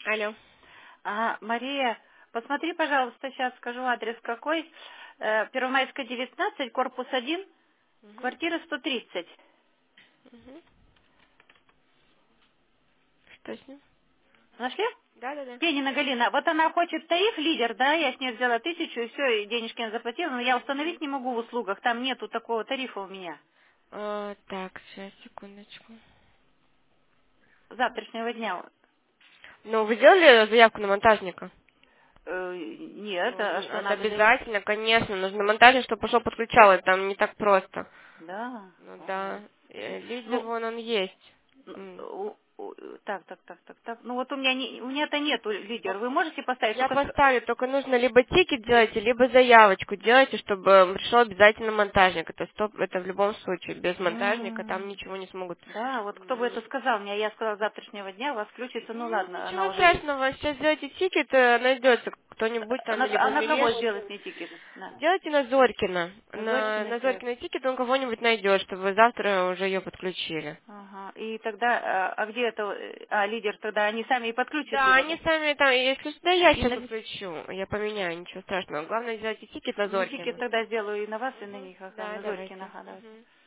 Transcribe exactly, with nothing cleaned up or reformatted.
Алло. А, Мария, посмотри, пожалуйста, сейчас скажу адрес какой. Э, Первомайская, девятнадцать, корпус один, Угу. квартира сто тридцать. Угу. Что с ним? Нашли? Да, да, да. Пенина Галина. Вот она хочет тариф, лидер, да, я с ней взяла тысячу, и все, и денежки она заплатила, но я установить Угу. не могу в услугах, там нету такого тарифа у меня. А, так, сейчас, секундочку. С завтрашнего дня. Ну, вы сделали заявку на монтажника? Э, нет, Ну, а н- что это надо делать? обязательно, конечно. Нужно монтажник, чтобы пошел подключал. Это там не так просто. Да. Ну Ага. да. Э, Лидер, Ну, вон он есть. Ну, М. у- у- так, так, так, так, так. Ну вот у меня не, у меня-то нету Ну, лидер. Вы можете поставить я только с- поставлю, только нужно либо тикет делайте, либо заявочку делайте, чтобы пришел обязательно монтажник. Это стоп, это в любом случае. Без монтажника там М, ничего не смогут. да, вот кто бы это М, сказал мне, я сказала, с завтрашнего дня у вас включится, ну м, ладно, она Ничего уже есть. страшного, сейчас сделайте тикет, э, найдется кто-нибудь А там, на, либо а на кого Милеш. сделать мне тикет? На, Делайте на Зорькина. на На, Зорькина на сделать. Зорькина тикет он кого-нибудь найдет, чтобы вы завтра уже ее подключили. Ага. И тогда, а, а где это, э, а, лидер, тогда они сами и подключат Да, его, они да? сами там, если что, да я И сейчас на, подключу, я поменяю, ничего страшного. Главное, сделайте тикет на ну, тикет Зорькина. тогда сделаю и на вас, и на Мгм. них, ага, Да, на Зорькина, давайте. ага, давайте. Мгм.